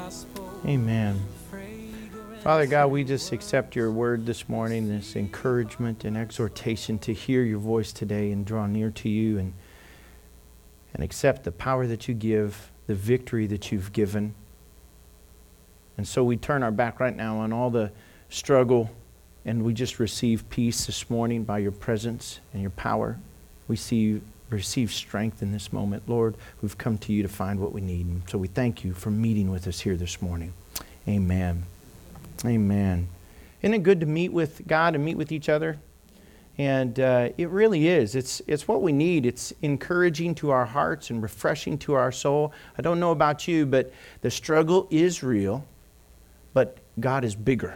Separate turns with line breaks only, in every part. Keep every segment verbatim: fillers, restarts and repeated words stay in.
Amen. Father God, we just accept your word this morning, this encouragement and exhortation to hear your voice today and draw near to you and, and accept the power that you give, the victory that you've given. And so we turn our back right now on all the struggle and we just receive peace this morning by your presence and your power. We see you receive strength in this moment. Lord, we've come to you to find what we need. And so we thank you for meeting with us here this morning. Amen. Amen. Isn't it good to meet with God and meet with each other? And uh, it really is. It's it's what we need. It's encouraging to our hearts and refreshing to our soul. I don't know about you, but the struggle is real, but God is bigger.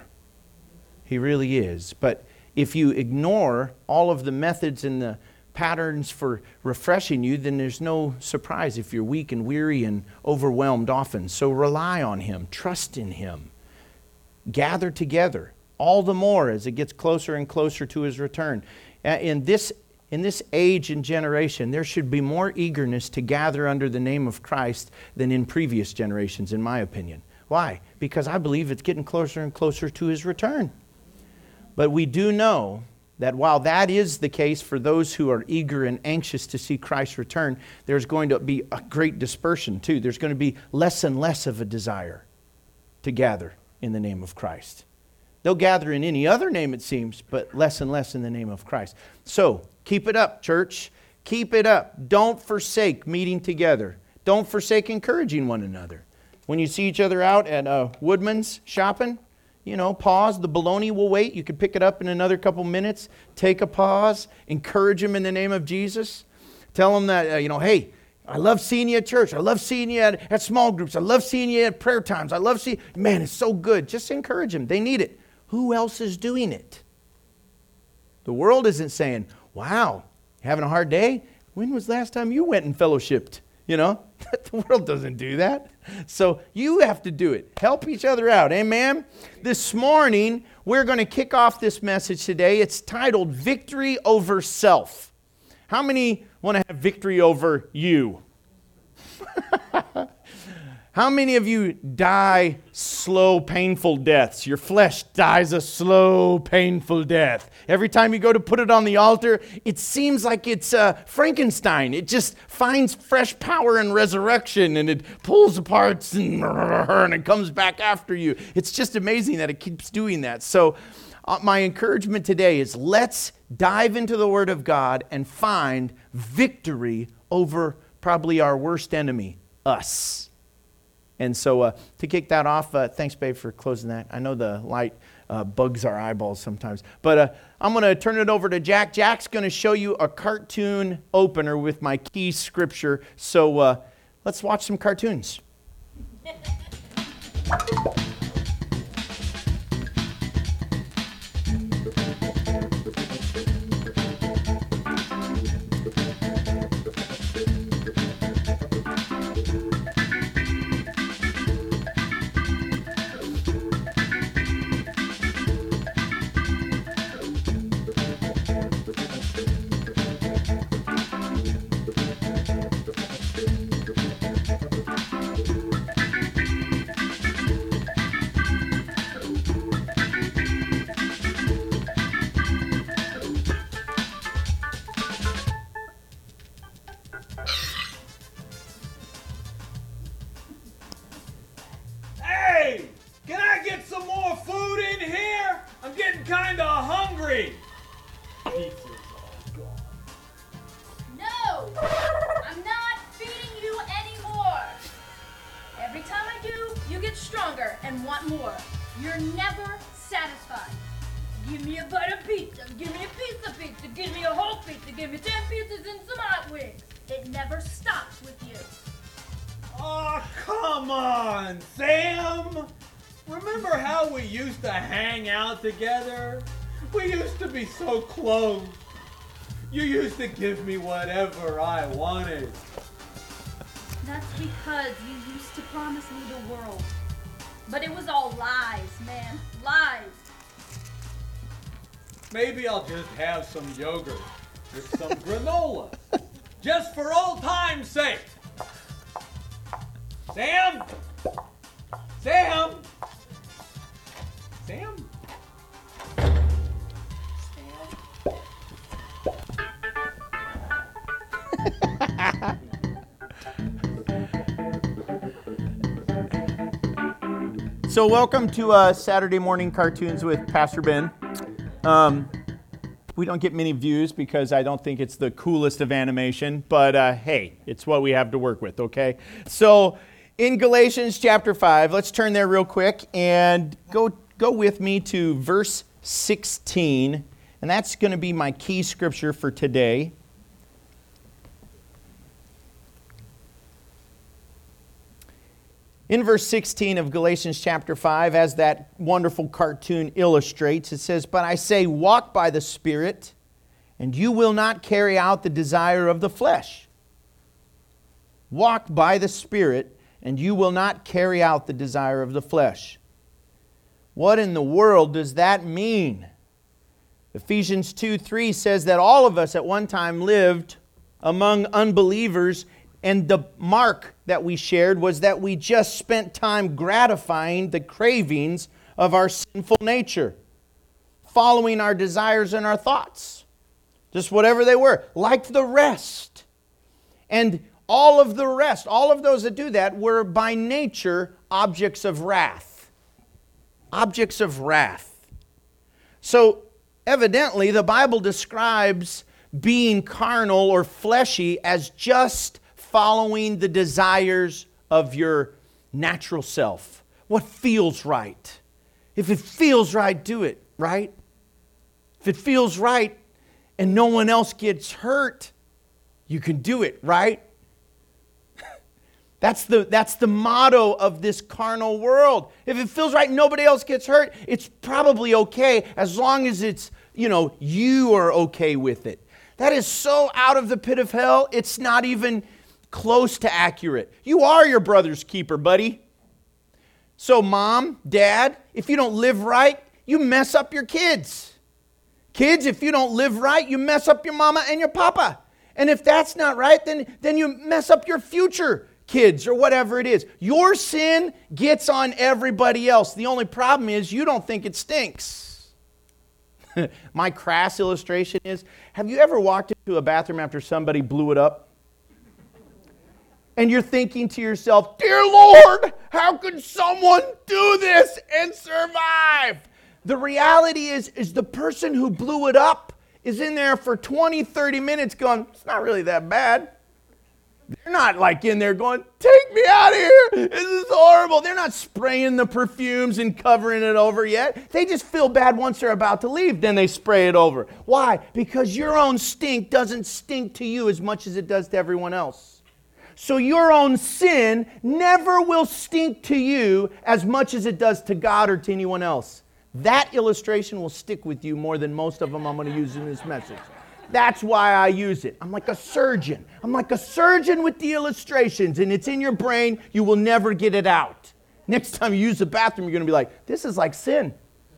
He really is. But if you ignore all of the methods and the patterns for refreshing you, then there's no surprise if you're weak and weary and overwhelmed often. So rely on Him. Trust in Him. Gather together, all the more as it gets closer and closer to His return. In this, in this age and generation, there should be more eagerness to gather under the name of Christ than in previous generations, in my opinion. Why? Because I believe it's getting closer and closer to His return. But we do know that while that is the case for those who are eager and anxious to see Christ return, there's going to be a great dispersion too. There's going to be less and less of a desire to gather in the name of Christ. They'll gather in any other name, it seems, but less and less in the name of Christ. So keep it up, church. Keep it up. Don't forsake meeting together. Don't forsake encouraging one another. When you see each other out at uh, Woodman's shopping, you know, pause. The bologna will wait. You can pick it up in another couple minutes. Take a pause. Encourage them in the name of Jesus. Tell them that, uh, you know, hey, I love seeing you at church. I love seeing you at, at small groups. I love seeing you at prayer times. I love seeing, man, it's so good. Just encourage them. They need it. Who else is doing it? The world isn't saying, wow, you having a hard day? When was the last time you went and fellowshipped? You know, the world doesn't do that. So you have to do it. Help each other out. Amen? This morning, we're going to kick off this message today. It's titled Victory Over Self. How many want to have victory over you? How many of you die slow, painful deaths? Your flesh dies a slow, painful death. Every time you go to put it on the altar, it seems like it's uh, Frankenstein. It just finds fresh power and resurrection, and it pulls apart and, and it comes back after you. It's just amazing that it keeps doing that. So uh, my encouragement today is let's dive into the Word of God and find victory over probably our worst enemy, us. And so uh, to kick that off, uh, thanks, babe, for closing that. I know the light uh, bugs our eyeballs sometimes. But uh, I'm going to turn it over to Jack. Jack's going to show you a cartoon opener with my key scripture. So uh, let's watch some cartoons.
Together, we used to be so close. You used to give me whatever I wanted.
That's because you used to promise me the world. But it was all lies, man. Lies.
Maybe I'll just have some yogurt with some granola. Just for old time's sake. Sam?
So welcome to uh, Saturday Morning Cartoons with Pastor Ben. Um, we don't get many views because I don't think it's the coolest of animation, but uh, hey, it's what we have to work with, okay? So in Galatians chapter five, let's turn there real quick and go, go with me to verse sixteen, and that's going to be my key scripture for today. In verse sixteen of Galatians chapter five, as that wonderful cartoon illustrates, it says, "But I say, walk by the Spirit, and you will not carry out the desire of the flesh." Walk by the Spirit, and you will not carry out the desire of the flesh. What in the world does that mean? Ephesians two three says that all of us at one time lived among unbelievers, and the mark that we shared was that we just spent time gratifying the cravings of our sinful nature, following our desires and our thoughts, just whatever they were, like the rest. And all of the rest, all of those that do that, were by nature objects of wrath. Objects of wrath. So, evidently, the Bible describes being carnal or fleshy as just following the desires of your natural self. What feels right. If it feels right, do it, right? If it feels right and no one else gets hurt, you can do it, right? That's the, that's the motto of this carnal world. If it feels right and nobody else gets hurt, it's probably okay as long as it's, you know, you are okay with it. That is so out of the pit of hell, it's not even close to accurate. You are your brother's keeper, buddy. So mom, dad, if you don't live right, you mess up your kids. Kids, if you don't live right, you mess up your mama and your papa. And if that's not right, then, then you mess up your future kids or whatever it is. Your sin gets on everybody else. The only problem is you don't think it stinks. My crass illustration is, have you ever walked into a bathroom after somebody blew it up? And you're thinking to yourself, "Dear Lord, how could someone do this and survive?" The reality is, is the person who blew it up is in there for twenty, thirty minutes going, "It's not really that bad." They're not like in there going, "Take me out of here. This is horrible." They're not spraying the perfumes and covering it over yet. They just feel bad once they're about to leave. Then they spray it over. Why? Because your own stink doesn't stink to you as much as it does to everyone else. So your own sin never will stink to you as much as it does to God or to anyone else. That illustration will stick with you more than most of them I'm going to use in this message. That's why I use it. I'm like a surgeon. I'm like a surgeon with the illustrations, and it's in your brain. You will never get it out. Next time you use the bathroom, you're going to be like, "This is like sin."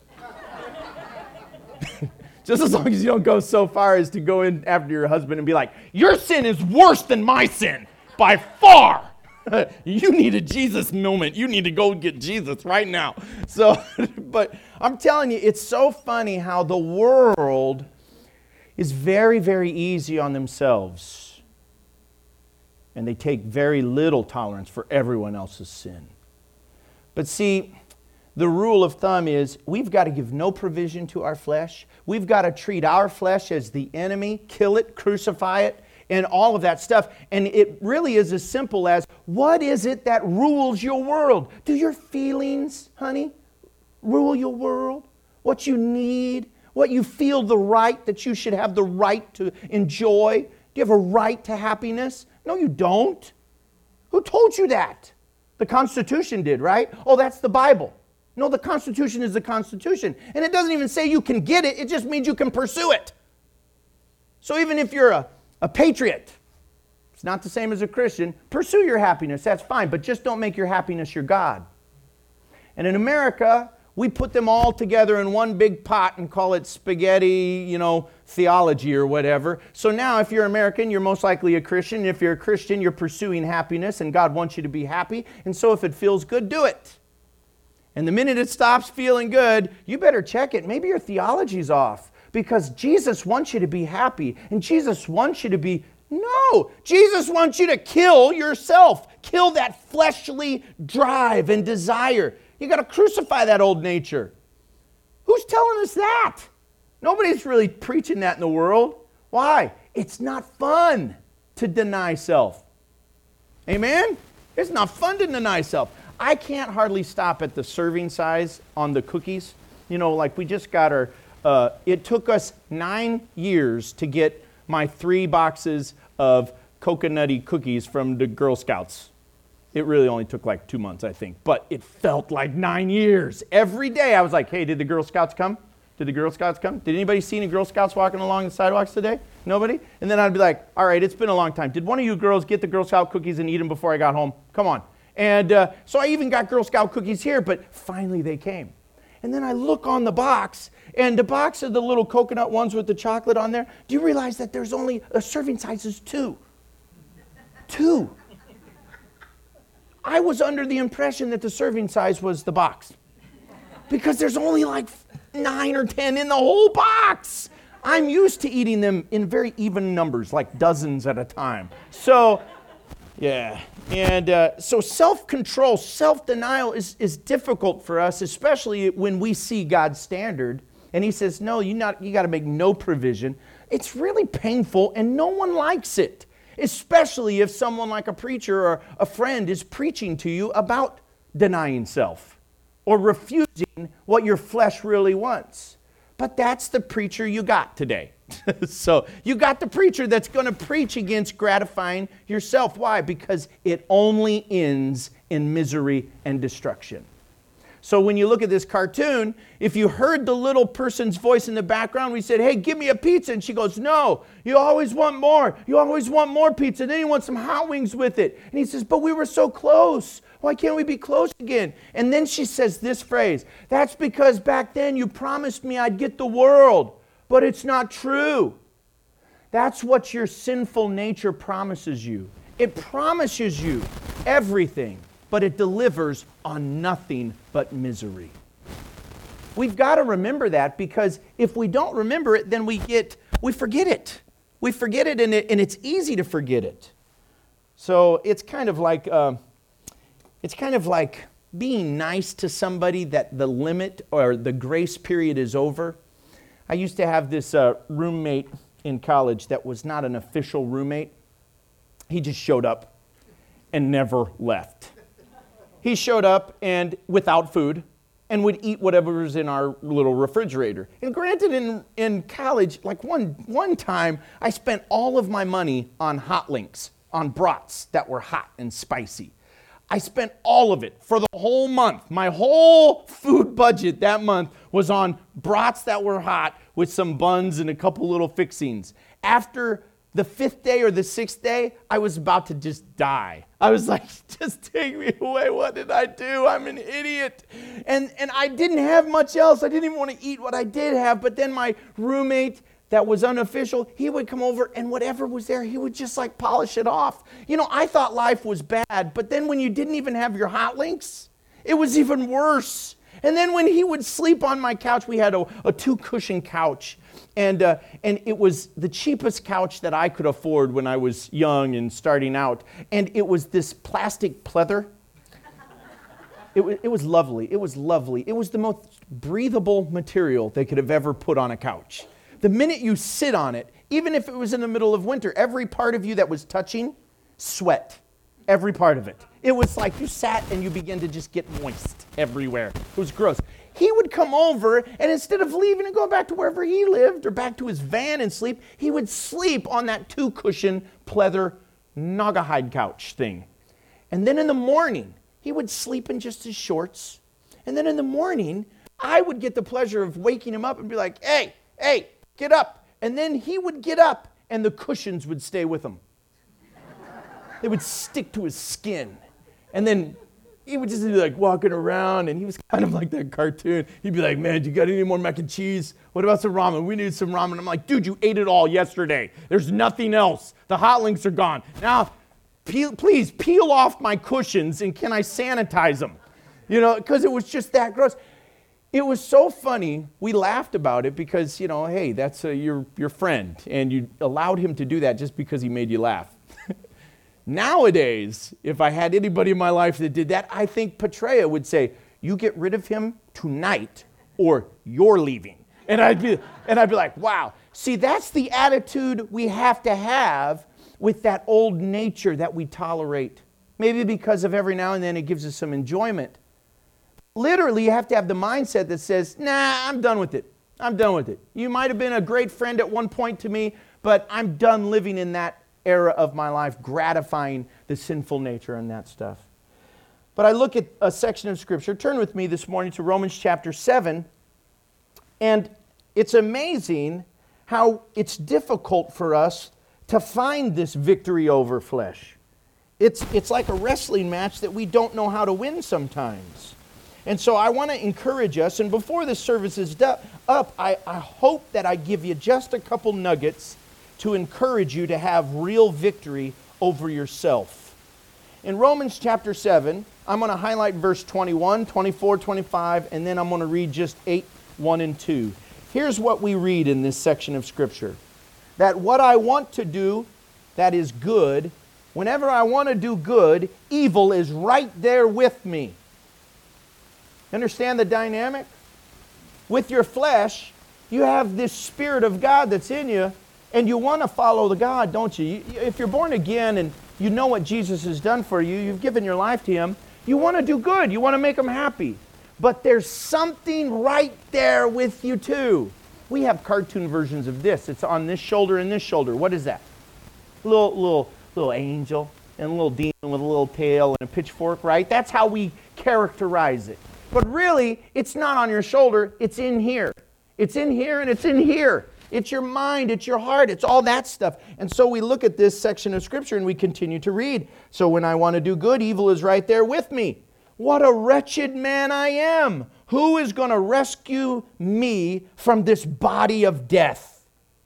Just as long as you don't go so far as to go in after your husband and be like, "Your sin is worse than my sin. By far." You need a Jesus moment. You need to go get Jesus right now. So, but I'm telling you, it's so funny how the world is very, very easy on themselves. And they take very little tolerance for everyone else's sin. But see, the rule of thumb is we've got to give no provision to our flesh. We've got to treat our flesh as the enemy, kill it, crucify it, and all of that stuff. And it really is as simple as, what is it that rules your world? Do your feelings, honey, rule your world? What you need? What you feel the right, that you should have the right to enjoy? Do you have a right to happiness? No, you don't. Who told you that? The Constitution did, right? Oh, that's the Bible. No, the Constitution is the Constitution. And it doesn't even say you can get it. It just means you can pursue it. So even if you're a A patriot, it's not the same as a Christian. Pursue your happiness, that's fine, but just don't make your happiness your God. And in America, we put them all together in one big pot and call it spaghetti, you know, theology or whatever. So now if you're American, you're most likely a Christian. If you're a Christian, you're pursuing happiness, and God wants you to be happy. And so if it feels good, do it. And the minute it stops feeling good, you better check it. Maybe your theology's off. Because Jesus wants you to be happy. And Jesus wants you to be... No! Jesus wants you to kill yourself. Kill that fleshly drive and desire. You got to crucify that old nature. Who's telling us that? Nobody's really preaching that in the world. Why? It's not fun to deny self. Amen? It's not fun to deny self. I can't hardly stop at the serving size on the cookies. You know, like we just got our, uh, it took us nine years to get my three boxes of coconutty cookies from the Girl Scouts. It really only took like two months, I think, but it felt like nine years. Every day I was like, hey, did the Girl Scouts come? Did the Girl Scouts come? Did anybody see any Girl Scouts walking along the sidewalks today? Nobody? And then I'd be like, all right, it's been a long time. Did one of you girls get the Girl Scout cookies and eat them before I got home? Come on. And uh, so I even got Girl Scout cookies here, but finally they came. And then I look on the box, and the box of the little coconut ones with the chocolate on there, do you realize that there's only a serving size is two? Two. I was under the impression that the serving size was the box because there's only like nine or ten in the whole box. I'm used to eating them in very even numbers, like dozens at a time. So, yeah. And uh, so self-control, self-denial is, is difficult for us, especially when we see God's standard. And he says, no, you not you got to make no provision. It's really painful, and no one likes it, especially if someone like a preacher or a friend is preaching to you about denying self or refusing what your flesh really wants. But that's the preacher you got today. So you got the preacher that's going to preach against gratifying yourself. Why? Because it only ends in misery and destruction. So when you look at this cartoon, if you heard the little person's voice in the background, we said, hey, give me a pizza. And she goes, no, you always want more. You always want more pizza. And then you want some hot wings with it. And he says, but we were so close. Why can't we be close again? And then she says this phrase, that's because back then you promised me I'd get the world, but it's not true. That's what your sinful nature promises you. It promises you everything, but it delivers on nothing but misery. We've got to remember that, because if we don't remember it, then we get we forget it. We forget it, and, it, and it's easy to forget it. So it's kind of like uh, it's kind of like being nice to somebody that the limit or the grace period is over. I used to have this uh, roommate in college that was not an official roommate. He just showed up and never left. He showed up and without food and would eat whatever was in our little refrigerator. And granted, in, in college, like one, one time, I spent all of my money on hot links, on brats that were hot and spicy. I spent all of it for the whole month. My whole food budget that month was on brats that were hot with some buns and a couple little fixings. After the fifth day or the sixth day, I was about to just die. I was like, just take me away. What did I do? I'm an idiot. And, and I didn't have much else. I didn't even want to eat what I did have. But then my roommate that was unofficial, he would come over, and whatever was there, he would just like polish it off. You know, I thought life was bad, but then when you didn't even have your hot links, it was even worse. And then when he would sleep on my couch, we had a, a two-cushion couch, and uh, and it was the cheapest couch that I could afford when I was young and starting out, and it was this plastic pleather. It was, it was lovely. It was lovely. It was the most breathable material they could have ever put on a couch. The minute you sit on it, even if it was in the middle of winter, every part of you that was touching, sweat. Every part of it. It was like you sat and you began to just get moist everywhere. It was gross. He would come over, and instead of leaving and going back to wherever he lived or back to his van and sleep, he would sleep on that two-cushion pleather Naugahyde couch thing. And then in the morning, he would sleep in just his shorts. And then in the morning, I would get the pleasure of waking him up and be like, hey, hey, get up. And then he would get up, and the cushions would stay with him. They would stick to his skin. And then he would just be like walking around, and he was kind of like that cartoon. He'd be like, man, you got any more mac and cheese? What about some ramen? We need some ramen. I'm like, dude, you ate it all yesterday. There's nothing else. The hot links are gone. Now, peel, please peel off my cushions, and can I sanitize them? You know, because it was just that gross. It was so funny. We laughed about it because, you know, hey, that's uh, your, your friend, and you allowed him to do that just because he made you laugh. Nowadays, if I had anybody in my life that did that, I think Petrea would say, you get rid of him tonight or you're leaving. And I'd be, and I'd be like, wow. See, that's the attitude we have to have with that old nature that we tolerate. Maybe because of every now and then it gives us some enjoyment. Literally, you have to have the mindset that says, nah, I'm done with it. I'm done with it. You might have been a great friend at one point to me, but I'm done living in that era of my life, gratifying the sinful nature and that stuff. But I look at a section of Scripture. Turn with me this morning to Romans chapter seven. And it's amazing how it's difficult for us to find this victory over flesh. It's, it's like a wrestling match that we don't know how to win sometimes. And so I want to encourage us, and before this service is do- up, I, I hope that I give you just a couple nuggets to encourage you to have real victory over yourself. In Romans chapter seven, I'm going to highlight verse twenty-one, twenty-four, twenty-five, and then I'm going to read just eight, one, and two. Here's what we read in this section of Scripture. That what I want to do that is good, whenever I want to do good, evil is right there with me. Understand the dynamic? With your flesh, you have this Spirit of God that's in you, and you want to follow the God, don't you? you? If you're born again and you know what Jesus has done for you, you've given your life to Him, you want to do good, you want to make Him happy. But there's something right there with you too. We have cartoon versions of this. It's on this shoulder and this shoulder. What is that? Little, little, little angel and a little demon with a little tail and a pitchfork, right? That's how we characterize it. But really, it's not on your shoulder, it's in here. It's in here and it's in here. It's your mind, it's your heart, it's all that stuff. And so we look at this section of Scripture and we continue to read. So when I want to do good, evil is right there with me. What a wretched man I am. Who is going to rescue me from this body of death?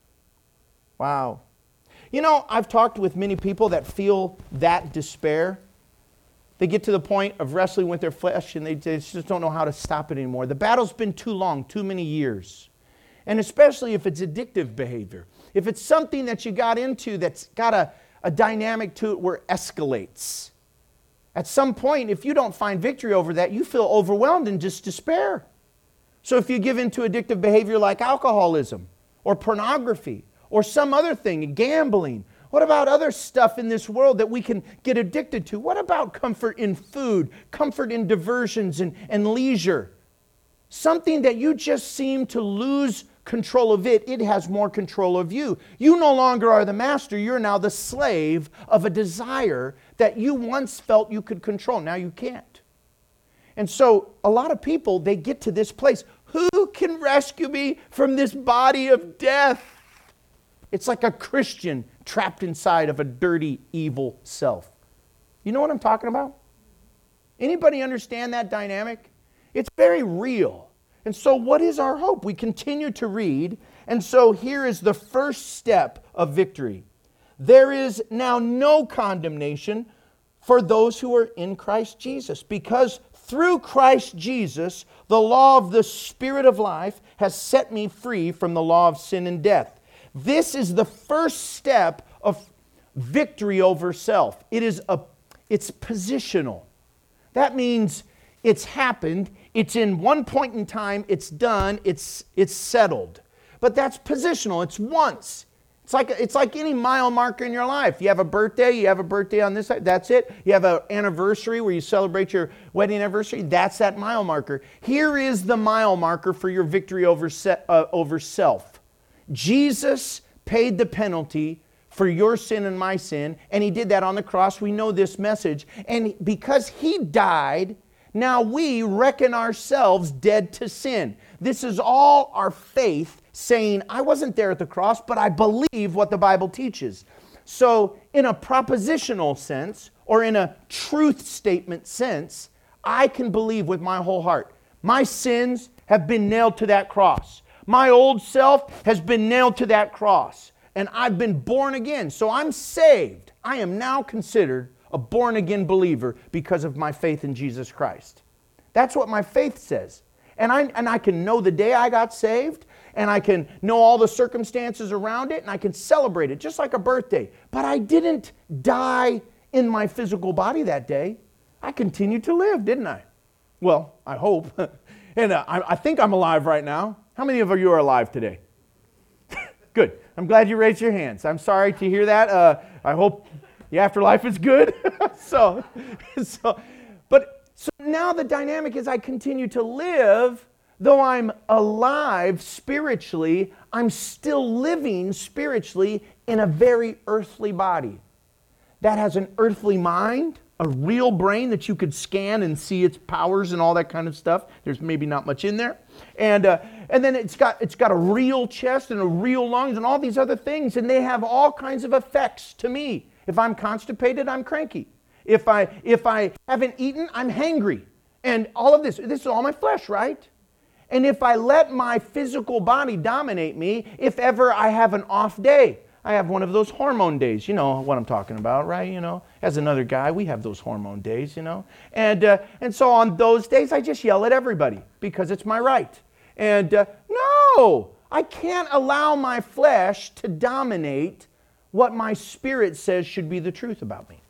Wow. You know, I've talked with many people that feel that despair. They get to the point of wrestling with their flesh and they just don't know how to stop it anymore. The battle's been too long, too many years. And especially if it's addictive behavior. If it's something that you got into that's got a, a dynamic to it where it escalates. At some point, if you don't find victory over that, you feel overwhelmed and just despair. So if you give into addictive behavior like alcoholism or pornography or some other thing, gambling, what about other stuff in this world that we can get addicted to? What about comfort in food, comfort in diversions and, and leisure? Something that you just seem to lose control of it, it has more control of you. You no longer are the master, you're now the slave of a desire that you once felt you could control. Now you can't. And so a lot of people, they get to this place. Who can rescue me from this body of death? It's like a Christian trapped inside of a dirty, evil self. You know what I'm talking about? Anybody understand that dynamic? It's very real. And so what is our hope? We continue to read. And so here is the first step of victory. There is now no condemnation for those who are in Christ Jesus, because through Christ Jesus, the law of the Spirit of life has set me free from the law of sin and death. This is the first step of victory over self. It is a, it's positional. That means it's happened, it's in one point in time, it's done, it's, it's settled. But that's positional, it's once. It's like, it's like any mile marker in your life. You have a birthday, you have a birthday on this side, that's it. You have an anniversary where you celebrate your wedding anniversary, that's that mile marker. Here is the mile marker for your victory over, se- uh, over self. Jesus paid the penalty for your sin and my sin, and He did that on the cross. We know this message. And because He died, now we reckon ourselves dead to sin. This is all our faith saying, I wasn't there at the cross, but I believe what the Bible teaches. So in a propositional sense, or in a truth statement sense, I can believe with my whole heart. My sins have been nailed to that cross. My old self has been nailed to that cross. And I've been born again. So I'm saved. I am now considered a born-again believer because of my faith in Jesus Christ. That's what my faith says. And I, and I can know the day I got saved, and I can know all the circumstances around it, and I can celebrate it just like a birthday. But I didn't die in my physical body that day. I continued to live, didn't I?
Well, I hope. and uh, I, I think I'm alive right now. How many of you are alive today? Good. I'm glad you raised your hands. I'm sorry to hear that. Uh, I hope the afterlife is good. so, so, but so now the dynamic is I continue to live. Though I'm alive spiritually, I'm still living spiritually in a very earthly body that has an earthly mind, a real brain that you could scan and see its powers and all that kind of stuff. There's maybe not much in there. And uh, and then it's got it's got a real chest and a real lungs and all these other things, and they have all kinds of effects to me. If I'm constipated, I'm cranky. If I if I haven't eaten, I'm hangry. And all of this, this is all my flesh, right? And if I let my physical body dominate me, if ever I have an off day, I have one of those hormone days. You know what I'm talking about, right? You know, as another guy, we have those hormone days, you know. And uh, and so on those days, I just yell at everybody because it's my right. And uh, no, I can't allow my flesh to dominate what my spirit says should be the truth about me.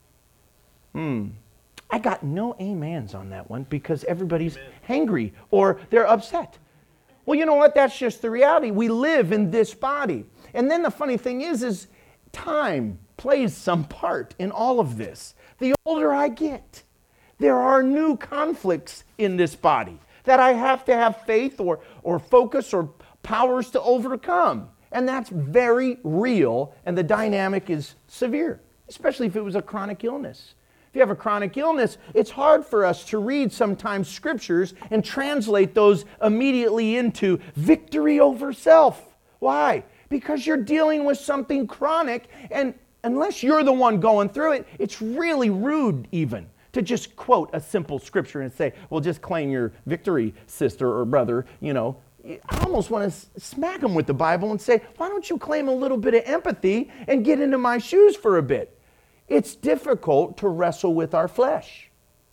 Hmm. I got no amens on that one because everybody's Amen. Hangry or they're upset. Well, you know what? That's just the reality. We live in this body. And then the funny thing is, is time plays some part in all of this. The older I get, there are new conflicts in this body that I have to have faith or, or focus or powers to overcome. And that's very real, and the dynamic is severe, especially if it was a chronic illness. If you have a chronic illness, it's hard for us to read sometimes scriptures and translate those immediately into victory over self. Why? Because you're dealing with something chronic, and unless you're the one going through it, it's really rude even to just quote a simple scripture and say, well, just claim your victory, sister or brother, you know. I almost want to smack them with the Bible and say, why don't you claim a little bit of empathy and get into my shoes for a bit? It's difficult to wrestle with our flesh.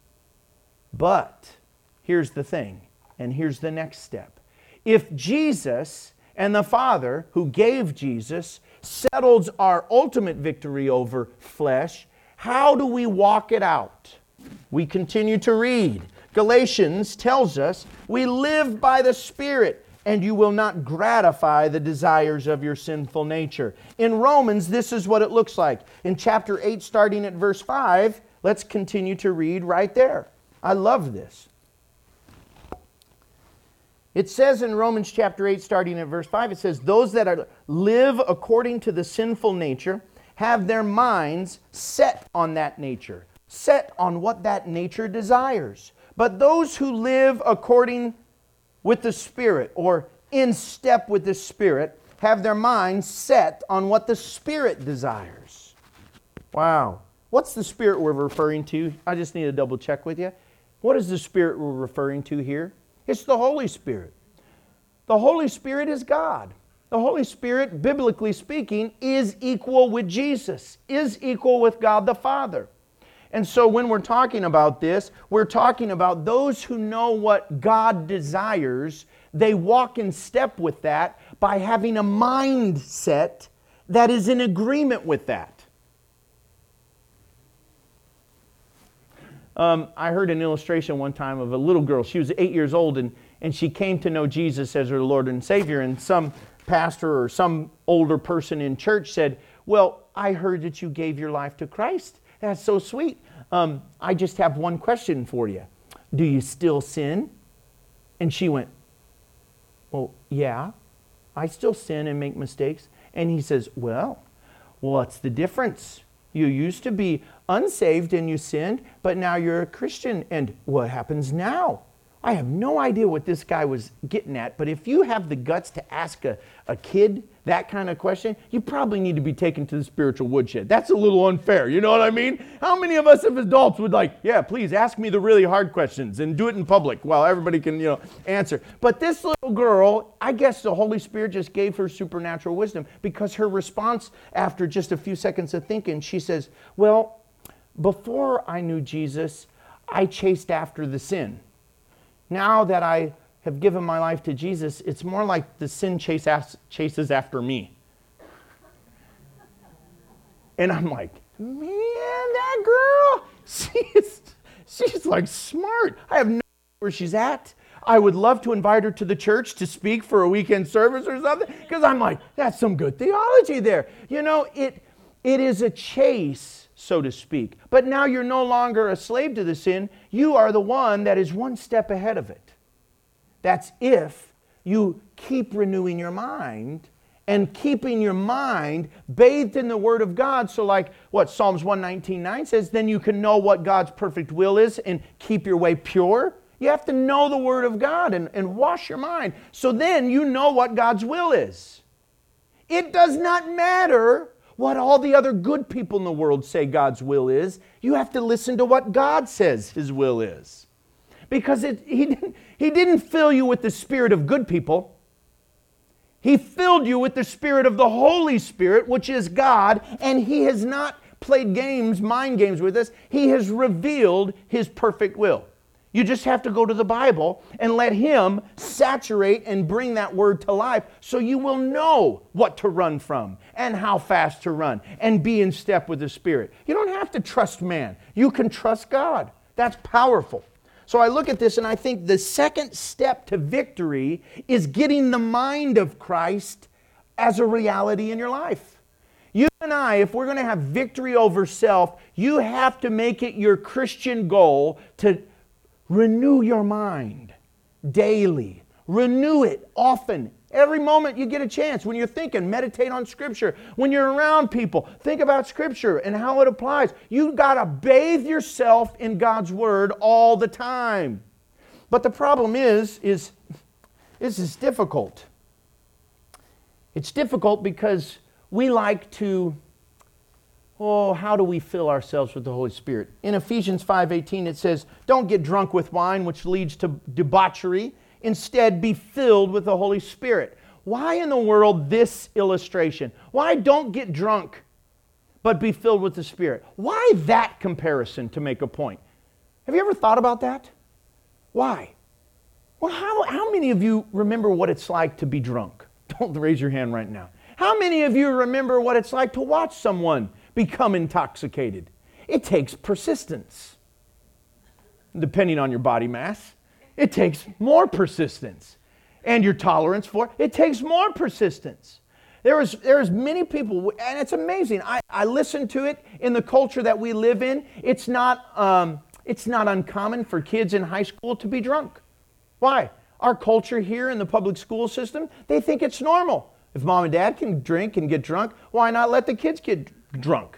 But here's the thing, and here's the next step. If Jesus and the Father who gave Jesus settles our ultimate victory over flesh, how do we walk it out? We continue to read. Galatians tells us, we live by the Spirit, and you will not gratify the desires of your sinful nature. In Romans, this is what it looks like. In chapter eight, starting at verse five, let's continue to read right there. I love this. It says in Romans chapter eight, starting at verse five, it says, those that are, live according to the sinful nature have their minds set on that nature, set on what that nature desires. But those who live according with the Spirit, or in step with the Spirit, have their minds set on what the Spirit desires. Wow. What's the Spirit we're referring to? I just need to double check with you. What is the Spirit we're referring to here? It's the Holy Spirit. The Holy Spirit is God. The Holy Spirit, biblically speaking, is equal with Jesus, is equal with God the Father. And so when we're talking about this, we're talking about those who know what God desires. They walk in step with that by having a mindset that is in agreement with that. Um, I heard an illustration one time of a little girl. She was eight years old, and, and she came to know Jesus as her Lord and Savior. And some pastor or some older person in church said, well, I heard that you gave your life to Christ. That's so sweet. Um, I just have one question for you. Do you still sin? And she went, well, yeah, I still sin and make mistakes. And he says, well, what's the difference? You used to be unsaved and you sinned, but now you're a Christian. And what happens now? I have no idea what this guy was getting at, but if you have the guts to ask a, a kid that kind of question, you probably need to be taken to the spiritual woodshed. That's a little unfair, you know what I mean? How many of us as adults would like, yeah, please ask me the really hard questions and do it in public while everybody can, you know, answer. But this little girl, I guess the Holy Spirit just gave her supernatural wisdom, because her response after just a few seconds of thinking, she says, well, before I knew Jesus, I chased after the sin. Now that I have given my life to Jesus, it's more like the sin chase as, chases after me. And I'm like, man, that girl, she's, she's like smart. I have no where she's at. I would love to invite her to the church to speak for a weekend service or something, because I'm like, that's some good theology there. You know, it it is a chase, so to speak. But now you're no longer a slave to the sin. You are the one that is one step ahead of it. That's if you keep renewing your mind and keeping your mind bathed in the Word of God. So like what Psalms one nineteen nine says, then you can know what God's perfect will is and keep your way pure. You have to know the Word of God and, and wash your mind. So then you know what God's will is. It does not matter what all the other good people in the world say God's will is. You have to listen to what God says His will is. Because it, he, didn't, he didn't fill you with the spirit of good people. He filled you with the spirit of the Holy Spirit, which is God, and He has not played games, mind games with us. He has revealed His perfect will. You just have to go to the Bible and let Him saturate and bring that Word to life so you will know what to run from and how fast to run and be in step with the Spirit. You don't have to trust man. You can trust God. That's powerful. So I look at this and I think the second step to victory is getting the mind of Christ as a reality in your life. You and I, if we're going to have victory over self, you have to make it your Christian goal to renew your mind daily. Renew it often. Every moment you get a chance. When you're thinking, meditate on Scripture. When you're around people, think about Scripture and how it applies. You've got to bathe yourself in God's Word all the time. But the problem is, is this is difficult. It's difficult because we like to Oh, how do we fill ourselves with the Holy Spirit? In Ephesians five eighteen it says, don't get drunk with wine, which leads to debauchery. Instead, be filled with the Holy Spirit. Why in the world this illustration? Why don't get drunk, but be filled with the Spirit? Why that comparison to make a point? Have you ever thought about that? Why? Well, how, how many of you remember what it's like to be drunk? Don't raise your hand right now. How many of you remember what it's like to watch someone become intoxicated? It takes persistence. Depending on your body mass, it takes more persistence. And your tolerance for it, it takes more persistence. There is, there is many people, and it's amazing. I, I listen to it in the culture that we live in. It's not, um, it's not uncommon for kids in high school to be drunk. Why? Our culture here in the public school system, they think it's normal. If mom and dad can drink and get drunk, why not let the kids get drunk?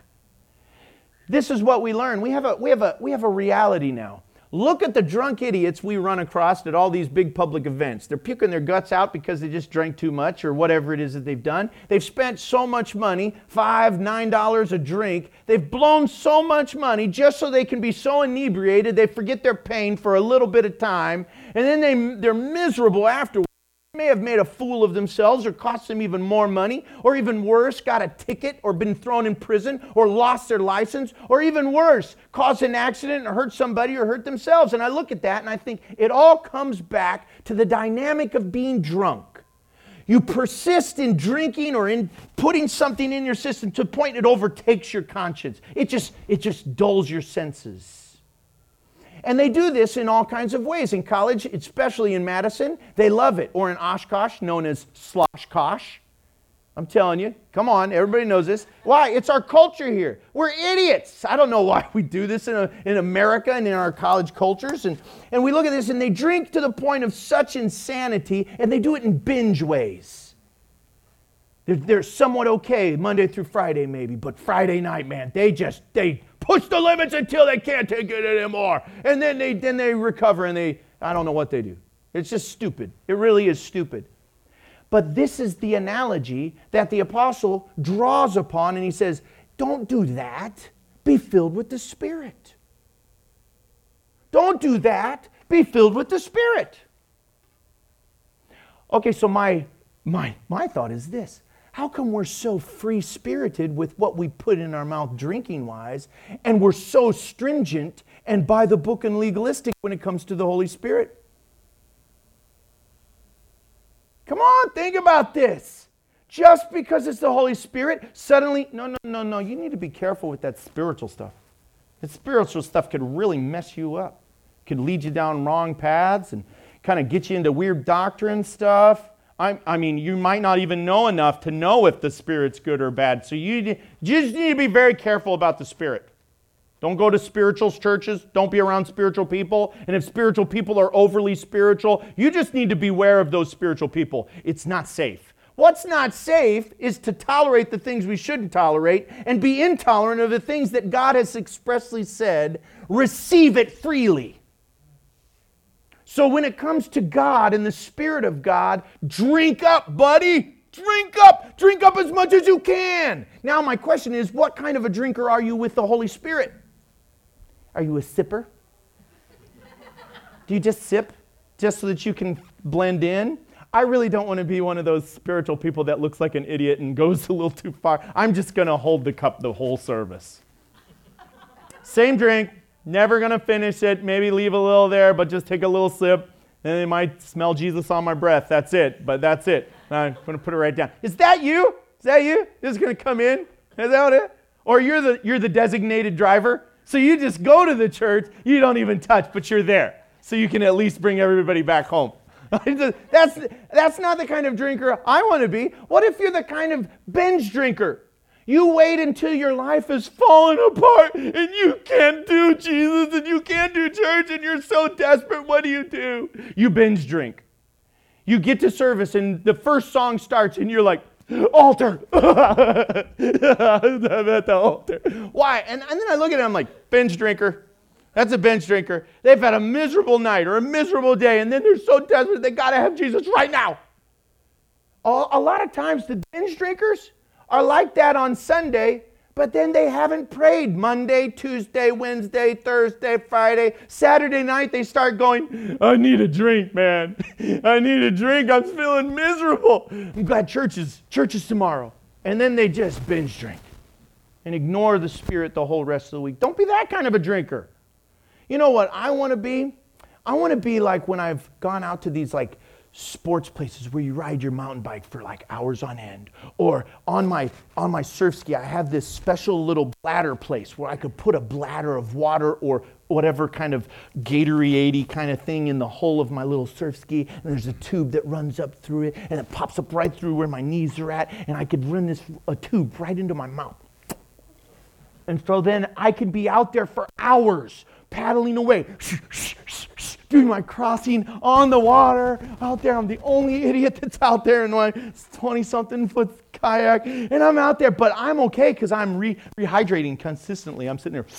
This is what we learn. We have a we have a we have a reality now. Look at the drunk idiots we run across at all these big public events. They're puking their guts out because they just drank too much or whatever it is that they've done. They've spent so much money, five, nine dollars a drink. They've blown so much money just so they can be so inebriated they forget their pain for a little bit of time, and then they they're miserable afterwards. May have made a fool of themselves or cost them even more money, or even worse, got a ticket or been thrown in prison or lost their license, or even worse, caused an accident or hurt somebody or hurt themselves. And I look at that and I think it all comes back to the dynamic of being drunk. You persist in drinking or in putting something in your system to the point it overtakes your conscience. It just, it just dulls your senses. And they do this in all kinds of ways. In college, especially in Madison, they love it. Or in Oshkosh, known as Sloshkosh. I'm telling you, come on, everybody knows this. Why? It's our culture here. We're idiots. I don't know why we do this in, a, in America and in our college cultures. And, and we look at this and they drink to the point of such insanity, and they do it in binge ways. They're, they're somewhat okay Monday through Friday maybe, but Friday night, man, they just, they push the limits until they can't take it anymore. And then they then they recover and they, I don't know what they do. It's just stupid. It really is stupid. But this is the analogy that the apostle draws upon, and he says, don't do that. Be filled with the Spirit. Don't do that. Be filled with the Spirit. Okay, so my my my thought is this. How come we're so free-spirited with what we put in our mouth drinking-wise, and we're so stringent and by the book and legalistic when it comes to the Holy Spirit? Come on, think about this. Just because it's the Holy Spirit, suddenly, no, no, no, no, you need to be careful with that spiritual stuff. That spiritual stuff could really mess you up. could lead you down wrong paths and kind of get you into weird doctrine stuff. I, I mean, you might not even know enough to know if the Spirit's good or bad. So you, you just need to be very careful about the Spirit. Don't go to spiritual churches. Don't be around spiritual people. And if spiritual people are overly spiritual, you just need to beware of those spiritual people. It's not safe. What's not safe is to tolerate the things we shouldn't tolerate and be intolerant of the things that God has expressly said, receive it freely. So when it comes to God and the Spirit of God, drink up, buddy. Drink up. Drink up as much as you can. Now my question is, what kind of a drinker are you with the Holy Spirit? Are you a sipper? Do you just sip just so that you can blend in? I really don't want to be one of those spiritual people that looks like an idiot and goes a little too far. I'm just going to hold the cup the whole service. Same drink, never going to finish it, maybe leave a little there, but just take a little sip, and it might smell Jesus on my breath. That's it, but that's it. I'm going to put it right down. Is that you? Is that you? This is going to come in? Is that it? Or you're the you're the designated driver, so you just go to the church, you don't even touch, but you're there, so you can at least bring everybody back home. That's, that's not the kind of drinker I want to be. What if you're the kind of binge drinker? You wait until your life is falling apart and you can't do Jesus and you can't do church and you're so desperate. What do you do? You binge drink. You get to service and the first song starts and you're like, altar. I'm at the altar. Why? And, and then I look at it, I'm like, binge drinker. That's a binge drinker. They've had a miserable night or a miserable day, and then they're so desperate they got to have Jesus right now. A lot of times the binge drinkers are like that on Sunday, but then they haven't prayed Monday, Tuesday, Wednesday, Thursday, Friday. Saturday night they start going, I need a drink, man. I need a drink. I'm feeling miserable. I'm glad church is, church is tomorrow. And then they just binge drink and ignore the Spirit the whole rest of the week. Don't be that kind of a drinker. You know what I want to be? I want to be like when I've gone out to these like sports places where you ride your mountain bike for like hours on end. Or on my on my surf ski, I have this special little bladder place where I could put a bladder of water or whatever kind of Gatorade-y kind of thing in the hole of my little surf ski. And there's a tube that runs up through it and it pops up right through where my knees are at. And I could run this a tube right into my mouth. And so then I could be out there for hours paddling away, doing my crossing on the water out there. I'm the only idiot that's out there in my twenty-something foot kayak, and I'm out there, but I'm okay because I'm re- rehydrating consistently. I'm sitting there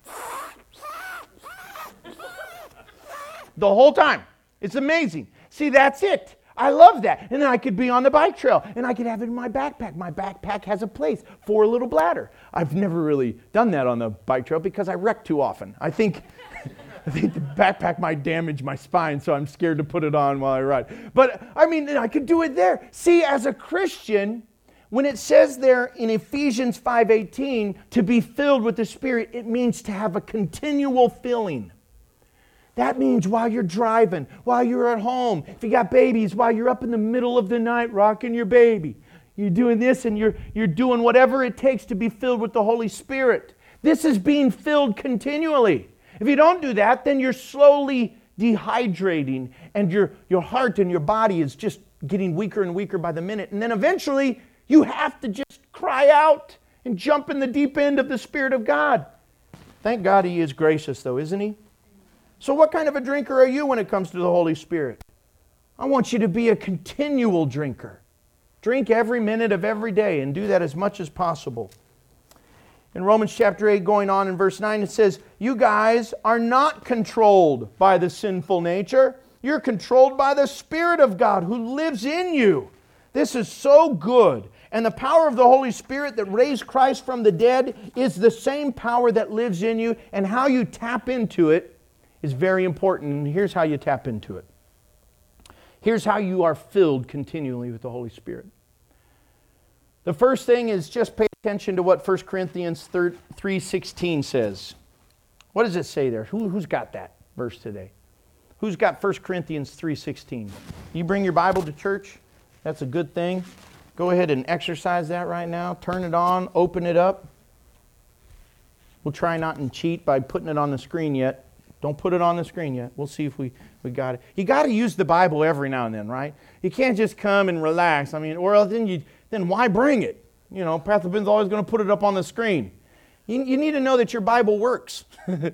the whole time. It's amazing. See, that's it. I love that. And then I could be on the bike trail, and I could have it in my backpack. My backpack has a place for a little bladder. I've never really done that on the bike trail because I wreck too often. I think I think the backpack might damage my spine, so I'm scared to put it on while I ride. But, I mean, I could do it there. See, as a Christian, when it says there in Ephesians five eighteen, to be filled with the Spirit, it means to have a continual filling. That means while you're driving, while you're at home, if you got babies, while you're up in the middle of the night rocking your baby. You're doing this and you're, you're doing whatever it takes to be filled with the Holy Spirit. This is being filled continually. If you don't do that, then you're slowly dehydrating and your, your heart and your body is just getting weaker and weaker by the minute. And then eventually you have to just cry out and jump in the deep end of the Spirit of God. Thank God He is gracious though, isn't He? So what kind of a drinker are you when it comes to the Holy Spirit? I want you to be a continual drinker. Drink every minute of every day and do that as much as possible. In Romans chapter eight, going on in verse nine, it says, you guys are not controlled by the sinful nature. You're controlled by the Spirit of God who lives in you. This is so good. And the power of the Holy Spirit that raised Christ from the dead is the same power that lives in you. And how you tap into it is very important, and here's how you tap into it. Here's how you are filled continually with the Holy Spirit. The first thing is just pay attention to what First Corinthians three sixteen says. What does it say there? Who, who's got that verse today? Who's got First Corinthians three sixteen? You bring your Bible to church? That's a good thing. Go ahead and exercise that right now. Turn it on, open it up. We'll try not and cheat by putting it on the screen yet.
Don't put it on the screen yet. We'll see if we, we got it. You got to use the Bible every now and then, right? You can't just come and relax. I mean, or else then you then why bring it? You know, Pastor Ben's always going to put it up on the screen. You, you need to know that your Bible works.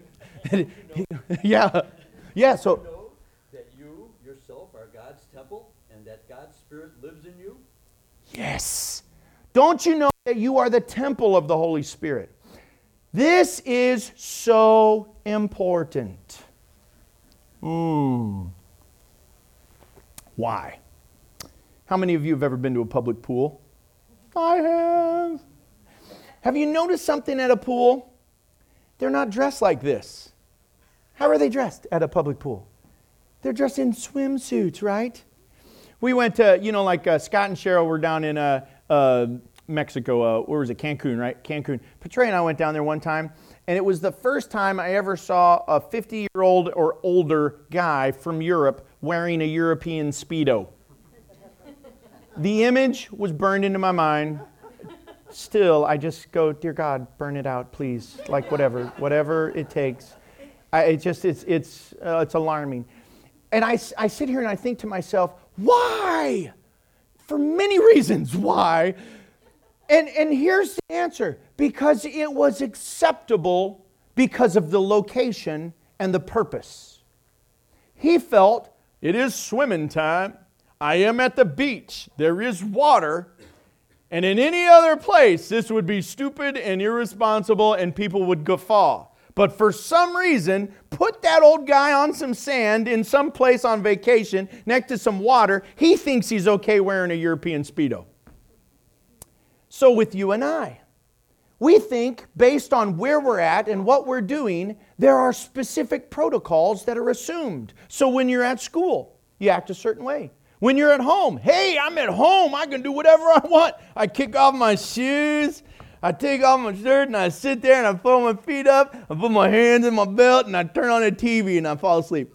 yeah, yeah. So
know that you yourself are God's temple and that God's Spirit lives in you.
Yes. Don't you know that you are the temple of the Holy Spirit? This is so important. Hmm. Why? How many of you have ever been to a public pool? I have. Have you noticed something at a pool? They're not dressed like this. How are they dressed at a public pool? They're dressed in swimsuits, right? We went to, you know, like uh, Scott and Cheryl were down in uh, uh, Mexico. Uh, where was it? Cancun, right? Cancun. Patray and I went down there one time, and it was the first time I ever saw a fifty-year-old or older guy from Europe wearing a European Speedo. The image was burned into my mind. Still, I just go, dear God, burn it out, please. Like whatever, whatever it takes. I, it just, it's, it's, uh, it's alarming. And I, I sit here and I think to myself, why? For many reasons, why? And, and here's the answer. Because it was acceptable because of the location and the purpose. He felt, it is swimming time. I am at the beach. There is water. And in any other place, this would be stupid and irresponsible and people would guffaw. But for some reason, put that old guy on some sand in some place on vacation next to some water. He thinks he's okay wearing a European Speedo. So with you and I, we think based on where we're at and what we're doing, there are specific protocols that are assumed. So when you're at school, you act a certain way. When you're at home, hey, I'm at home. I can do whatever I want. I kick off my shoes. I take off my shirt and I sit there and I pull my feet up. I put my hands in my belt and I turn on the T V and I fall asleep.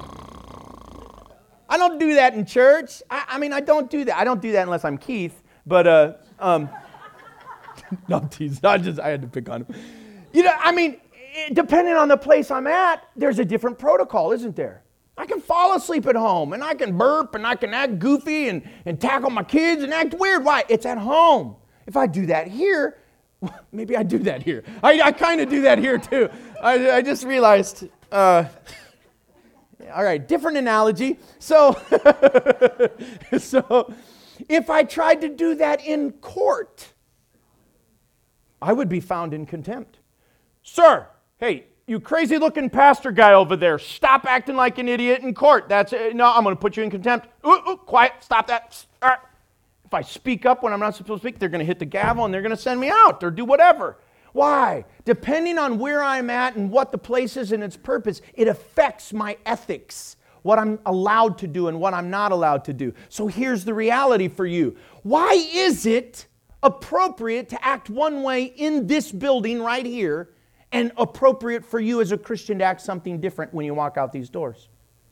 I don't do that in church. I, I mean, I don't do that. I don't do that unless I'm Keith. But, uh, um, no, tease. I just, I had to pick on him. You know, I mean, depending on the place I'm at, there's a different protocol, isn't there? I can fall asleep at home, and I can burp, and I can act goofy, and, and tackle my kids, and act weird. Why? It's at home. If I do that here, maybe I do that here. I, I kind of do that here, too. I, I just realized. Uh, all right, different analogy. So, so, if I tried to do that in court, I would be found in contempt. Sir, hey, you crazy looking pastor guy over there, stop acting like an idiot in court. That's it. No, I'm going to put you in contempt. Ooh, ooh, quiet, stop that. All right. If I speak up when I'm not supposed to speak, they're going to hit the gavel and they're going to send me out or do whatever. Why? Depending on where I'm at and what the place is and its purpose, it affects my ethics, what I'm allowed to do and what I'm not allowed to do. So here's the reality for you. Why is it appropriate to act one way in this building right here and appropriate for you as a Christian to act something different when you walk out these doors?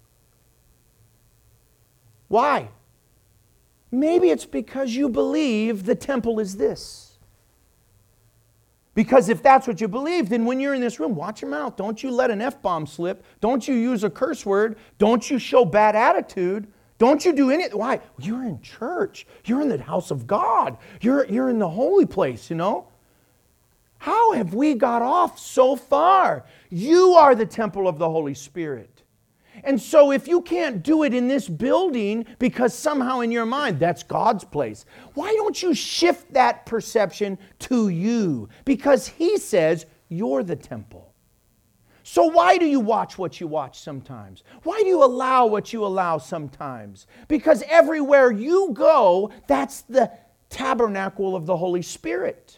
Why? Maybe it's because you believe the temple is this. Because if that's what you believe, then when you're in this room, watch your mouth. Don't you let an F-bomb slip. Don't you use a curse word. Don't you show bad attitude. Don't you do anything. Why? You're in church. You're in the house of God. You're, you're in the holy place, you know. How have we got off so far? You are the temple of the Holy Spirit. And so if you can't do it in this building because somehow in your mind that's God's place, why don't you shift that perception to you? Because He says you're the temple. So why do you watch what you watch sometimes? Why do you allow what you allow sometimes? Because everywhere you go, that's the tabernacle of the Holy Spirit.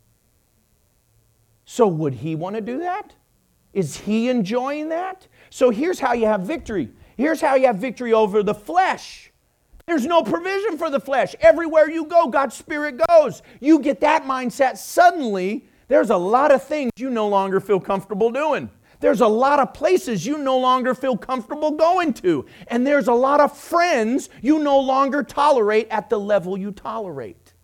So would He want to do that? Is He enjoying that? So here's how you have victory. Here's how you have victory over the flesh. There's no provision for the flesh. Everywhere you go, God's Spirit goes. You get that mindset, suddenly there's a lot of things you no longer feel comfortable doing. There's a lot of places you no longer feel comfortable going to. And there's a lot of friends you no longer tolerate at the level you tolerate.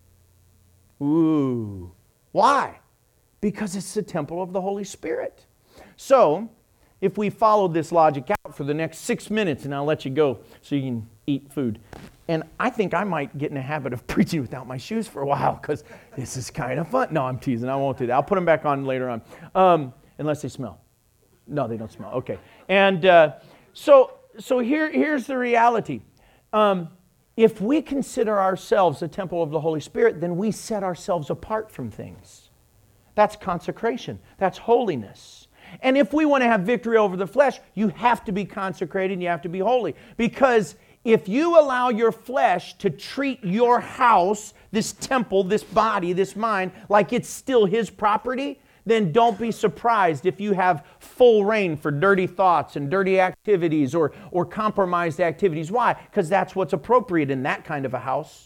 Ooh. Why? Because it's the temple of the Holy Spirit. So, if we followed this logic out for the next six minutes, and I'll let you go so you can eat food. And I think I might get in a habit of preaching without my shoes for a while because this is kind of fun. No, I'm teasing. I won't do that. I'll put them back on later on, um, unless they smell. No, they don't smell. Okay. And uh, so so here here's the reality. Um, if we consider ourselves a temple of the Holy Spirit, then we set ourselves apart from things. That's consecration. That's holiness. And if we want to have victory over the flesh, you have to be consecrated and you have to be holy. Because if you allow your flesh to treat your house, this temple, this body, this mind, like it's still his property, then don't be surprised if you have full reign for dirty thoughts and dirty activities or, or compromised activities. Why? Because that's what's appropriate in that kind of a house.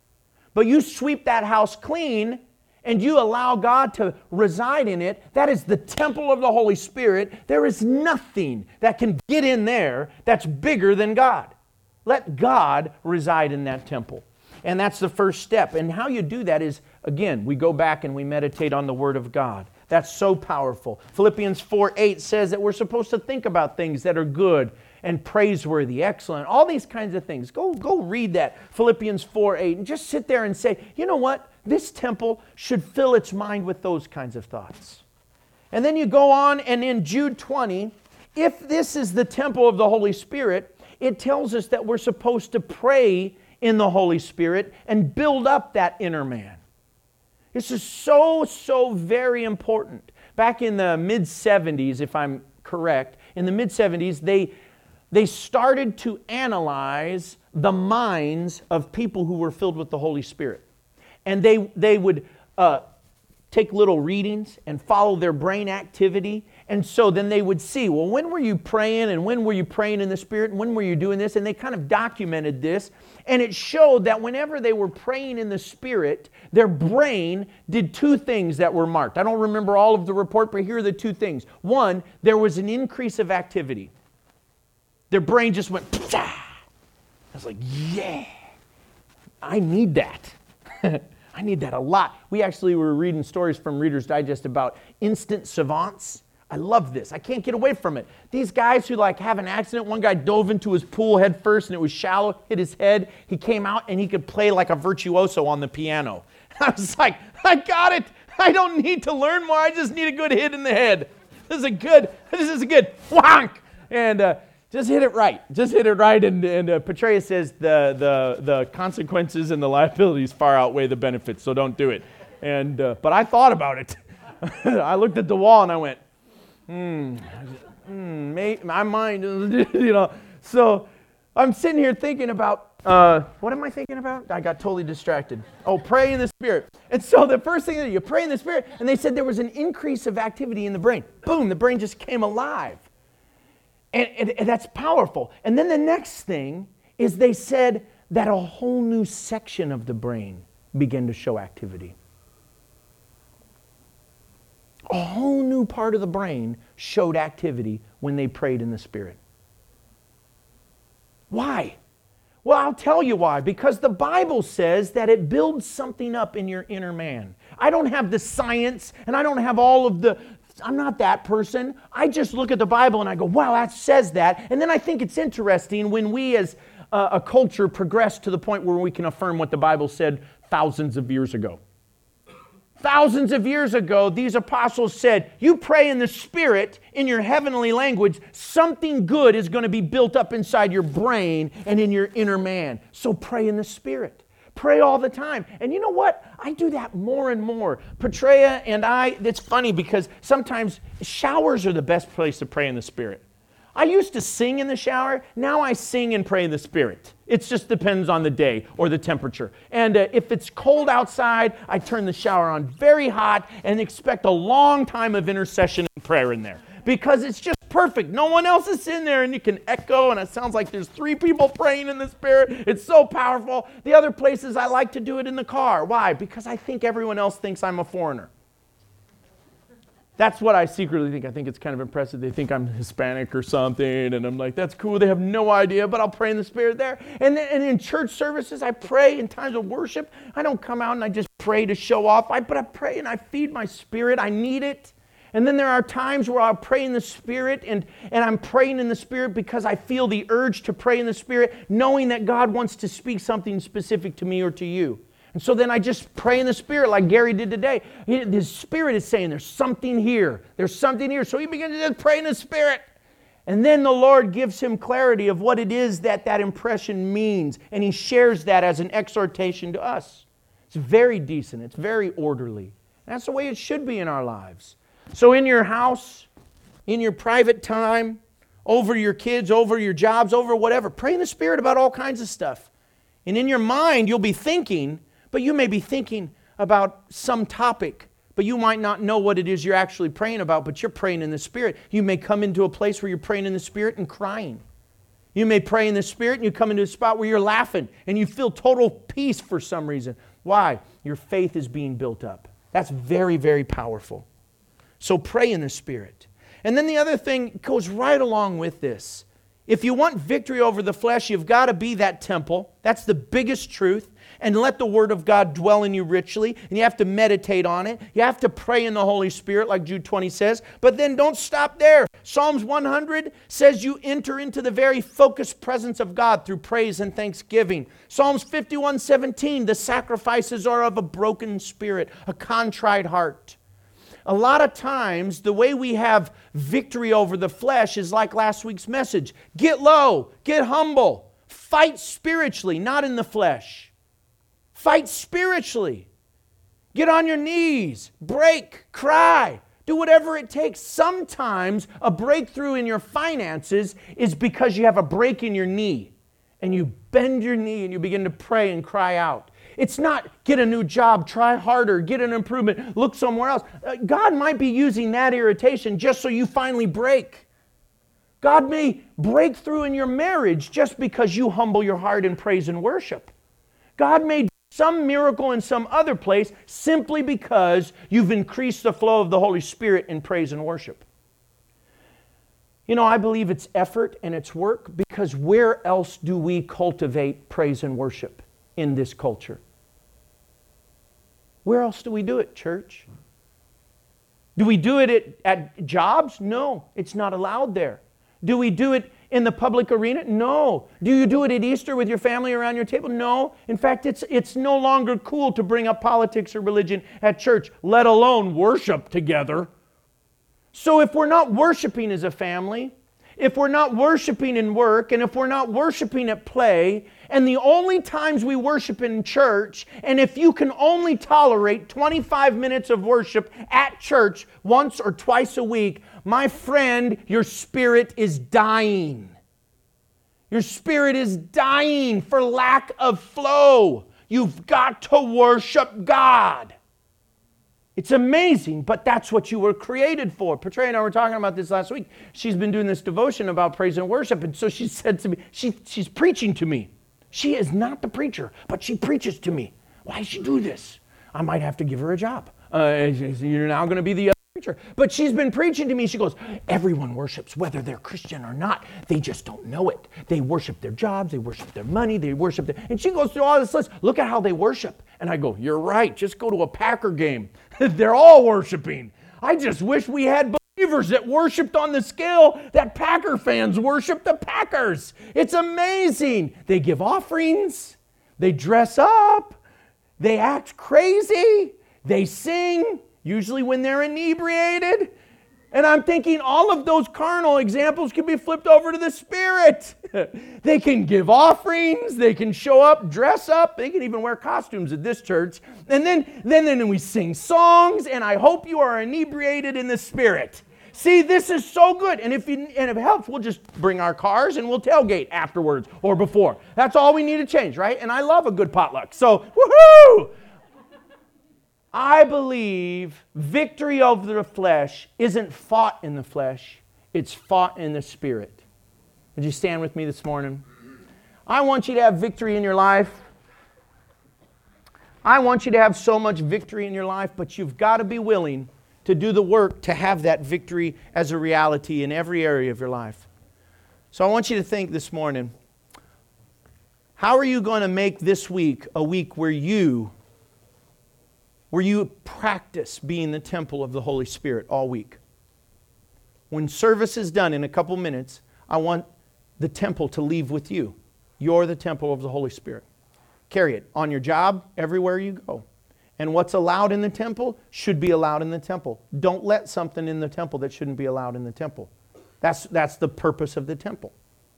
But you sweep that house clean and you allow God to reside in it, that is the temple of the Holy Spirit. There is nothing that can get in there that's bigger than God. Let God reside in that temple. And that's the first step. And how you do that is, again, we go back and we meditate on the Word of God. That's so powerful. Philippians four eight says that we're supposed to think about things that are good and praiseworthy, excellent, all these kinds of things. Go, go read that, Philippians four eight, and just sit there and say, you know what? This temple should fill its mind with those kinds of thoughts. And then you go on, and in Jude twenty, if this is the temple of the Holy Spirit, it tells us that we're supposed to pray in the Holy Spirit and build up that inner man. This is so, so very important. Back in the mid seventies, if I'm correct, in the mid seventies, they, they started to analyze the minds of people who were filled with the Holy Spirit. And they, they would uh, take little readings and follow their brain activity. And so then they would see, well, when were you praying and when were you praying in the Spirit and when were you doing this? And they kind of documented this. And it showed that whenever they were praying in the Spirit, their brain did two things that were marked. I don't remember all of the report, but here are the two things. One, there was an increase of activity. Their brain just went, psha! I was like, yeah, I need that. I need that a lot. We actually were reading stories from Reader's Digest about instant savants. I love this. I can't get away from it. These guys who like have an accident, one guy dove into his pool head first and it was shallow, hit his head. He came out and he could play like a virtuoso on the piano. I was like, I got it. I don't need to learn more. I just need a good hit in the head. This is a good, this is a good whonk. And uh, just hit it right. Just hit it right. And, and uh, Petraeus says the, the, the consequences and the liabilities far outweigh the benefits, so don't do it. And uh, but I thought about it. I looked at the wall and I went, hmm, hmm may, my mind, you know. So I'm sitting here thinking about, uh, what am I thinking about? I got totally distracted. Oh, pray in the Spirit. And so the first thing that you pray in the Spirit, and they said there was an increase of activity in the brain. Boom, the brain just came alive. And, and, and that's powerful. And then the next thing is they said that a whole new section of the brain began to show activity. A whole new part of the brain showed activity when they prayed in the Spirit. Why? Well, I'll tell you why. Because the Bible says that it builds something up in your inner man. I don't have the science, and I don't have all of the... I'm not that person. I just look at the Bible and I go, wow, that says that. And then I think it's interesting when we as uh, a culture progress to the point where we can affirm what the Bible said thousands of years ago. Thousands of years ago, these apostles said, you pray in the Spirit, in your heavenly language, something good is going to be built up inside your brain and in your inner man. So pray in the Spirit. Pray all the time. And you know what? I do that more and more. Petrea and I, it's funny because sometimes showers are the best place to pray in the Spirit. I used to sing in the shower. Now I sing and pray in the Spirit. It just depends on the day or the temperature. And uh, if it's cold outside, I turn the shower on very hot and expect a long time of intercession and prayer in there. Because it's just perfect. No one else is in there and you can echo and it sounds like there's three people praying in the Spirit. It's so powerful. The other places I like to do it in the car. Why? Because I think everyone else thinks I'm a foreigner. That's what I secretly think. I think it's kind of impressive. They think I'm Hispanic or something and I'm like, that's cool. They have no idea, but I'll pray in the Spirit there. And, then, and in church services, I pray in times of worship. I don't come out and I just pray to show off. I, but I pray and I feed my spirit. I need it. And then there are times where I'll pray in the Spirit, and, and I'm praying in the Spirit because I feel the urge to pray in the Spirit, knowing that God wants to speak something specific to me or to you. And so then I just pray in the Spirit like Gary did today. His Spirit is saying, there's something here. There's something here. So he begins to just pray in the Spirit. And then the Lord gives him clarity of what it is that that impression means. And he shares that as an exhortation to us. It's very decent. It's very orderly. And that's the way it should be in our lives. So in your house, in your private time, over your kids, over your jobs, over whatever, pray in the Spirit about all kinds of stuff. And in your mind, you'll be thinking, but you may be thinking about some topic, but you might not know what it is you're actually praying about, but you're praying in the Spirit. You may come into a place where you're praying in the Spirit and crying. You may pray in the Spirit and you come into a spot where you're laughing and you feel total peace for some reason. Why? Your faith is being built up. That's very, very powerful. So pray in the Spirit. And then the other thing goes right along with this. If you want victory over the flesh, you've got to be that temple. That's the biggest truth. And let the Word of God dwell in you richly. And you have to meditate on it. You have to pray in the Holy Spirit, like Jude twenty says. But then don't stop there. Psalms one hundred says you enter into the very focused presence of God through praise and thanksgiving. Psalms fifty-one seventeen, the sacrifices are of a broken spirit, a contrite heart. A lot of times, the way we have victory over the flesh is like last week's message. Get low, get humble, fight spiritually, not in the flesh. Fight spiritually. Get on your knees, break, cry, do whatever it takes. Sometimes a breakthrough in your finances is because you have a break in your knee and you bend your knee and you begin to pray and cry out. It's not get a new job, try harder, get an improvement, look somewhere else. God might be using that irritation just so you finally break. God may break through in your marriage just because you humble your heart in praise and worship. God may do some miracle in some other place simply because you've increased the flow of the Holy Spirit in praise and worship. You know, I believe it's effort and it's work, because where else do we cultivate praise and worship in this culture? Where else do we do it, church? Do we do it at, at jobs? No, it's not allowed there. Do we do it in the public arena? No. Do you do it at Easter with your family around your table? No. In fact, it's, it's no longer cool to bring up politics or religion at church, let alone worship together. So if we're not worshiping as a family, if we're not worshiping in work, and if we're not worshiping at play, and the only times we worship in church, and if you can only tolerate twenty-five minutes of worship at church once or twice a week, my friend, your spirit is dying. Your spirit is dying for lack of flow. You've got to worship God. It's amazing, but that's what you were created for. Petrea and I were talking about this last week. She's been doing this devotion about praise and worship, and so she said to me, she, she's preaching to me. She is not the preacher, but she preaches to me. Why does she do this? I might have to give her a job. Uh, you're now going to be the other preacher. But she's been preaching to me. She goes, everyone worships, whether they're Christian or not. They just don't know it. They worship their jobs. They worship their money. They worship their... And she goes through all this list. Look at how they worship. And I go, you're right. Just go to a Packer game. They're all worshiping. I just wish we had believers that worshiped on the scale that Packer fans worship the Packers. It's amazing. They give offerings. They dress up. They act crazy. They sing, usually when they're inebriated. And I'm thinking all of those carnal examples can be flipped over to the Spirit. They can give offerings. They can show up, dress up. They can even wear costumes at this church. And then, then, then we sing songs, and I hope you are inebriated in the Spirit. See, this is so good. And if, you, and if it helps, we'll just bring our cars and we'll tailgate afterwards or before. That's all we need to change, right? And I love a good potluck. So, woohoo! I believe victory over the flesh isn't fought in the flesh, it's fought in the Spirit. Would you stand with me this morning? I want you to have victory in your life. I want you to have so much victory in your life, but you've got to be willing to do the work to have that victory as a reality in every area of your life. So I want you to think this morning, how are you going to make this week a week where you where you practice being the temple of the Holy Spirit all week. When service is done in a couple minutes, I want the temple to leave with you. You're the temple of the Holy Spirit. Carry it on your job, everywhere you go. And what's allowed in the temple should be allowed in the temple. Don't let something in the temple that shouldn't be allowed in the temple. That's, that's the purpose of the temple.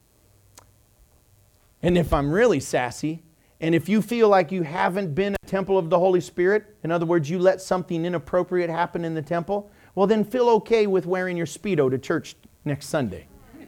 And if I'm really sassy, and if you feel like you haven't been a temple of the Holy Spirit, in other words, you let something inappropriate happen in the temple, well then feel okay with wearing your Speedo to church next Sunday.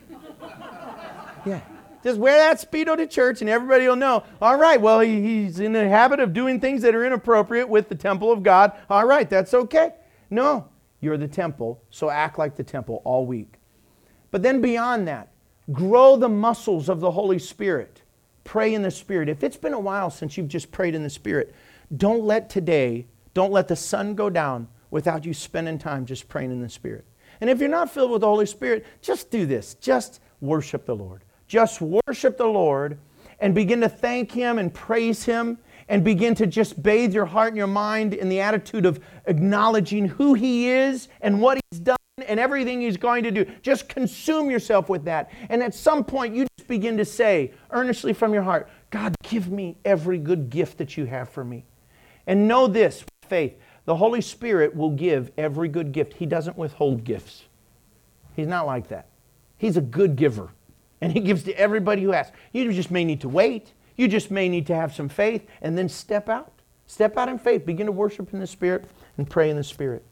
Yeah. Just wear that Speedo to church and everybody will know, all right, well, he, he's in the habit of doing things that are inappropriate with the temple of God. All right, that's okay. No, you're the temple, so act like the temple all week. But then beyond that, grow the muscles of the Holy Spirit. Pray in the Spirit. If it's been a while since you've just prayed in the Spirit, don't let today, don't let the sun go down without you spending time just praying in the Spirit. And if you're not filled with the Holy Spirit, just do this. Just worship the Lord. Just worship the Lord and begin to thank Him and praise Him and begin to just bathe your heart and your mind in the attitude of acknowledging who He is and what He's done and everything He's going to do. Just consume yourself with that. And at some point you just begin to say earnestly from your heart, God, give me every good gift that you have for me. And know this with faith, the Holy Spirit will give every good gift. He doesn't withhold gifts. He's not like that. He's a good giver. And He gives to everybody who asks. You just may need to wait. You just may need to have some faith and then step out. Step out in faith. Begin to worship in the Spirit and pray in the Spirit.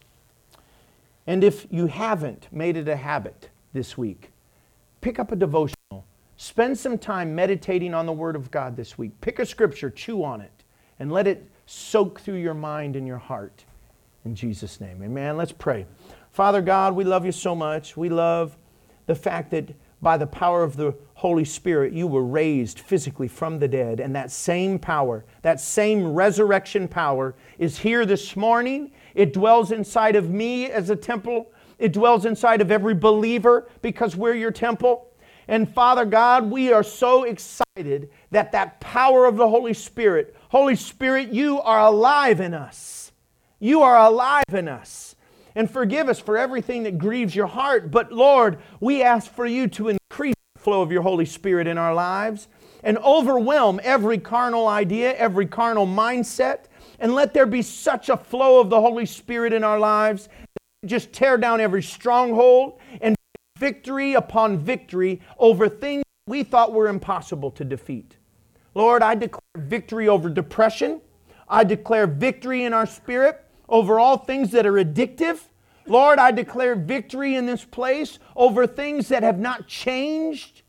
And if you haven't made it a habit this week, pick up a devotional. Spend some time meditating on the Word of God this week. Pick a scripture, chew on it, and let it soak through your mind and your heart. In Jesus' name, amen. Let's pray. Father God, we love You so much. We love the fact that by the power of the Holy Spirit, You were raised physically from the dead. And that same power, that same resurrection power is here this morning. It dwells inside of me as a temple. It dwells inside of every believer because we're Your temple. And Father God, we are so excited that that power of the Holy Spirit, Holy Spirit, You are alive in us. You are alive in us. And forgive us for everything that grieves Your heart. But Lord, we ask for You to increase the flow of Your Holy Spirit in our lives and overwhelm every carnal idea, every carnal mindset. And let there be such a flow of the Holy Spirit in our lives that just tear down every stronghold and victory upon victory over things we thought were impossible to defeat. Lord, I declare victory over depression. I declare victory in our spirit over all things that are addictive. Lord, I declare victory in this place over things that have not changed.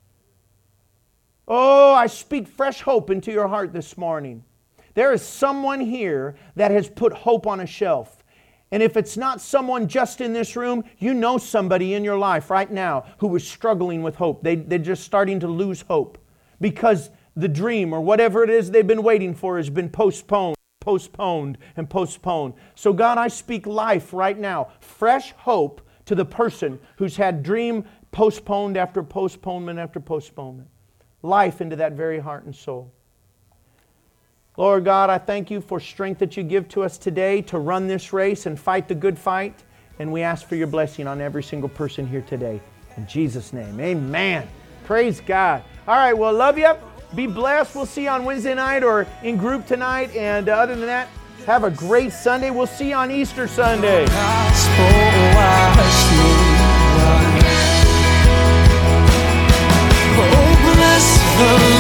Oh, I speak fresh hope into your heart this morning. There is someone here that has put hope on a shelf. And if it's not someone just in this room, you know somebody in your life right now who is struggling with hope. They, they're just starting to lose hope because the dream or whatever it is they've been waiting for has been postponed. postponed and postponed. So God, I speak life right now. Fresh hope to the person who's had dream postponed after postponement after postponement. Life into that very heart and soul. Lord God, I thank You for strength that You give to us today to run this race and fight the good fight. And we ask for Your blessing on every single person here today. In Jesus' name, amen. Praise God. All right, well, love you. Be blessed. We'll see you on Wednesday night or in group tonight. And uh, other than that, have a great Sunday. We'll see you on Easter Sunday. Oh, bless the